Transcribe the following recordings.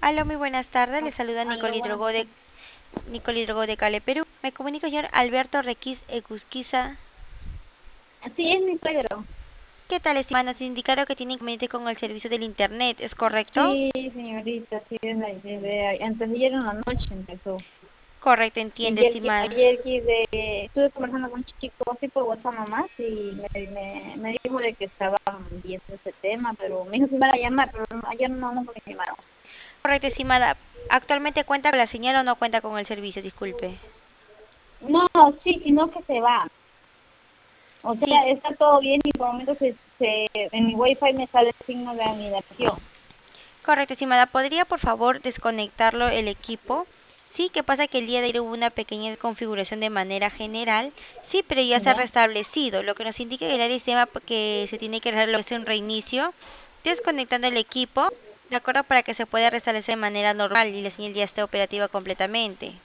Aló, muy buenas tardes. Le saluda Aló, buenas tardes. Nicole Hidrogo de Cale, Perú. Me comunico, señor Alberto Requis Egusquiza. Sí, es mi suegro. ¿Qué tal, estimada? Nos indicaron que tiene inconveniente con el servicio del internet, ¿es correcto? Sí, señorita, sí, antes de ayer en la noche empezó. Correcto, Y entiende, estimada. estuve conversando con un chico así por WhatsApp nomás y me dijo de que estaban viendo ese tema, pero me dijo que me iba a llamar, pero ayer no me llamaron. Correcto, estimada. ¿Actualmente cuenta con la señal o no cuenta con el servicio? Disculpe. No, sí, sino que se va. O Sí, sea, está todo bien y por el momento en mi wifi me sale el signo de anidación. correcto, estimada. ¿Podría, por favor, desconectarlo el equipo? Sí, que pasa que el día de ayer hubo una pequeña desconfiguración de manera general. Sí, pero ya se ha ¿Ya? restablecido, lo que nos indica que el área sistema que se tiene que realizar lo que es un reinicio, desconectando el equipo, de acuerdo, para que se pueda restablecer de manera normal y la señal ya esté operativa completamente.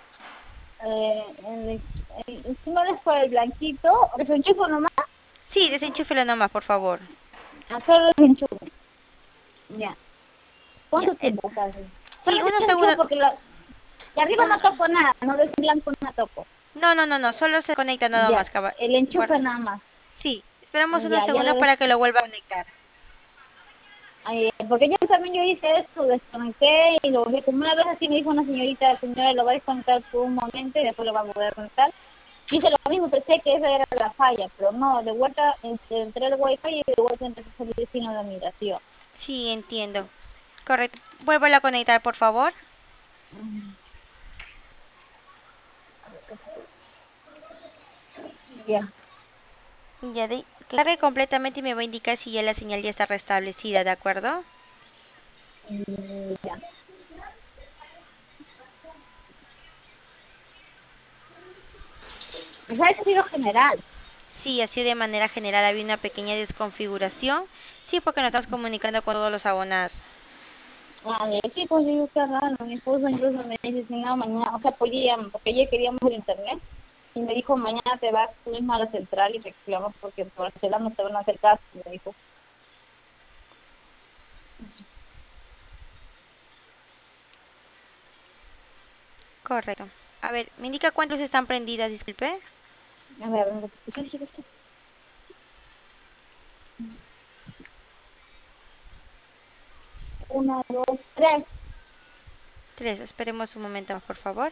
Encima después el blanquito, desenchufo nomás, Sí, desenchúfelo nomás, por favor. solo desenchufo. Ya. Ya, ¿Cuánto tiempo pasa? Solo sí, unos desenchufo segundos. porque de arriba Uno, no toco nada, no de ese blanco no toco. no, solo se conecta nada Ya, más, cabal. el ¿De acuerdo? enchufe nada más. Sí, esperamos unos Ya, ya segundos lo para que lo vuelva a conectar. porque yo también yo hice eso, desconecté y lo dejé como una vez así me dijo una señorita, señora, lo va a desconectar por un momento y después lo va a volver a conectar. Hice lo mismo, pensé que esa era la falla, pero no, de vuelta entré al wifi y de vuelta empezó a salir el signo de admiración. Sí, entiendo. Correcto. Vuélvelo a conectar, por favor. Mm, Ya, Ya de que cargue completamente y me va a indicar si ya la señal ya está restablecida, ¿de acuerdo? ya. Esa ha sido general. Sí, así de manera general había una pequeña desconfiguración. Sí, porque nos estamos comunicando con todos los abonados. Sí, pues digo, qué raro. Mi esposo incluso me dice, si no, mañana, o sea, podíamos, porque ayer queríamos el internet, y me dijo, mañana te vas tú mismo a la central y reclamas porque por el celular no te van a hacer caso, me dijo. Correcto. A ver, ¿me indica cuántas están prendidas? Disculpe. A ver, ¿qué? Una, dos, tres. Tres. Esperemos un momento más, por favor.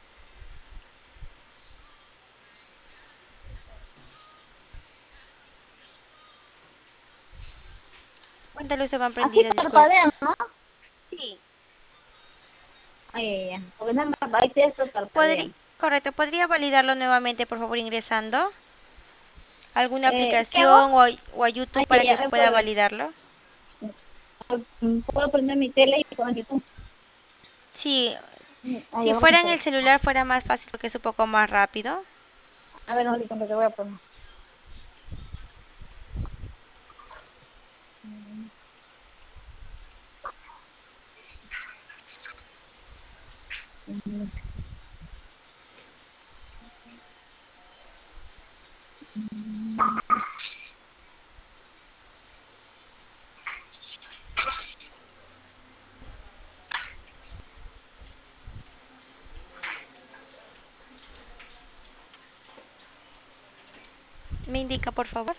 ¿Cuántas luces van Así prendidas? Disculpe. parpadean, ¿no? Sí. Ay, porque nada más ahí esto parpadean. Correcto. ¿Podría validarlo nuevamente, por favor, ingresando alguna ¿Qué hago? aplicación o a YouTube para que pueda validarlo? Puedo prender mi tele y poner YouTube. Sí, si Ya vamos a fuera en hacer. el celular fuera más fácil porque es un poco más rápido. A ver, no, ahorita te voy a poner. Me indica, por favor.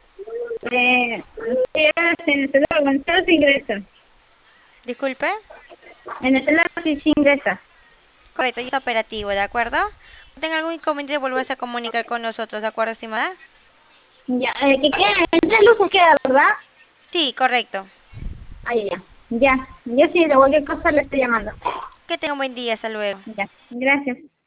En el celular, en el celular se ingresa. Disculpe. En el celular sí se ingresa. Correcto, ya está operativo, ¿de acuerdo? Si tenga algún inconveniente, vuelvas a comunicar con nosotros, ¿de acuerdo, estimada? Ya, que queda, en tres luces queda, ¿verdad? Sí, correcto. Ahí ya. Ya, yo sí, de cualquier cosa le estoy llamando. Que tenga un buen día, hasta luego. Ya, gracias.